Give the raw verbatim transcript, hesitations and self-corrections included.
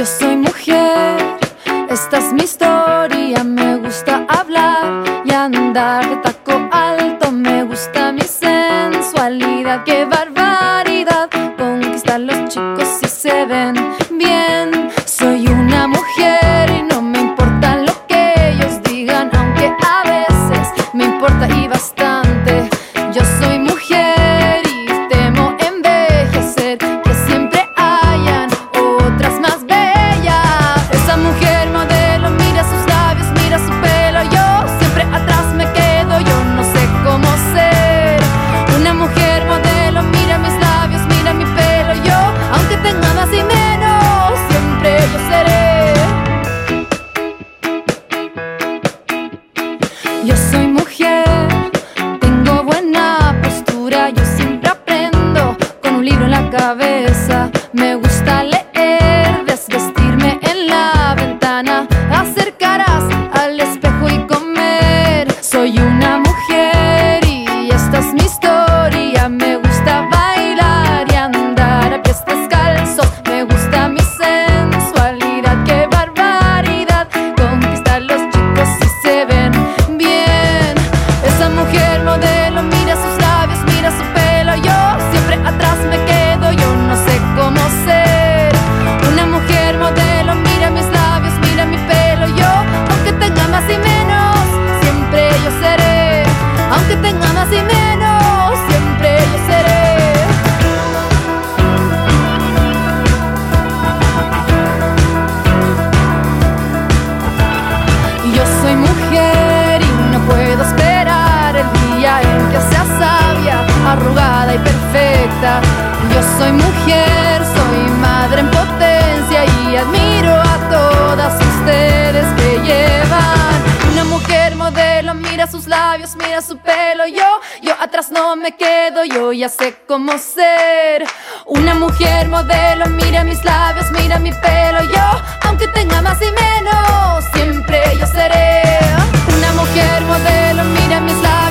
soy mujer, esta es mi historia. Me gusta hablar y andar de taco alto. Me gusta mi sensualidad, qué barbaridad. Conquistar los chicos si se ven bien. Soy una mujer y no me importa lo que ellos digan, aunque a veces me importa y bastante. Yo soy mujer y temo envejecer, que siempre hayan otras más bellas. Esa mujer modelo, mira sus labios, mira su pelo. Yo siempre atrás me quedo, yo no sé cómo ser una mujer modelo. Mira mis labios, mira mi pelo. Yo, aunque tenga más y menos, siempre yo seré. Yo soy mujer, tengo buena postura. Yo siempre aprendo con un libro en la cabeza. Me gusta leer, desvestirme en la ventana, hacer caras al espejo y comer. Soy una mujer y esta es mi historia. Me gusta bailar y andar a pies descalzos. Me gusta mi sensualidad, qué barbaridad. Conquistar los chicos si se ven bien. Esa mujer modelo, mira sus labios, mira su pelo. Yo siempre atrás me quedo, yo no sé cómo ser una mujer modelo. Mira mis labios, mira mi pelo. Yo, aunque tenga más y menos, siempre yo seré. Aunque tenga más y menos, siempre yo seré. Yo soy mujer y no puedo esperar el día en que sea sabia, arrugada y perfecta. Yo soy mujer, soy madre en potencia y admiro a todas ustedes que llevan una mujer modelo. Mira sus labios, mira su pelo. Yo, yo atrás no me quedo, yo ya sé cómo ser una mujer modelo. Mira mis labios, mira mi pelo. Yo, aunque tenga más y menos, siempre yo seré una mujer modelo. Mira mis labios,